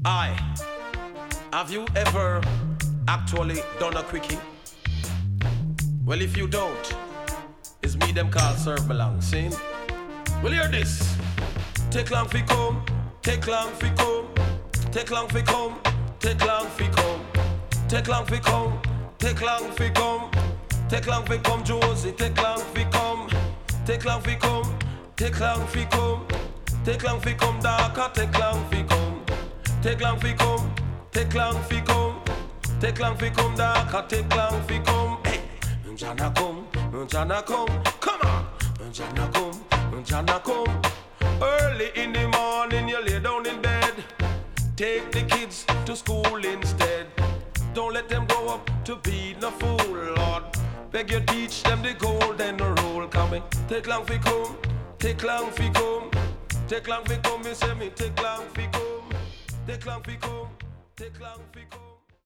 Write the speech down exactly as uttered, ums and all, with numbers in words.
I, have you ever actually done a quickie? Well, if you don't, it's me them call serve belong, see? Well, hear this. Take long fi come, take long fi come, take long fi come, take long fi come, take long fi come, take long fi come, take long fi come, Josie, take long fi come, take long fi come, take long fi come, take long fi come, Darker, take long fi come, take long fi come, take long fi come, take long fi come, Darker, take long fi come. Hey, Jana come, Jana come, come on, Jana come, Jana come. Early in the morning you lay down in bed. Take the kids to school instead. Don't let them grow up to be no fool, Lord. Beg you teach them the golden rule. Coming, take long fi come, take long fi come, take long fi come. Me say me take long fi come, take long fi come, take long fi come.